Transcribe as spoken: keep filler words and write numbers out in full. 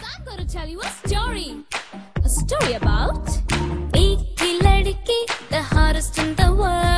I'm going to tell you a story. A story about एक ही लड़की, the hottest in the world.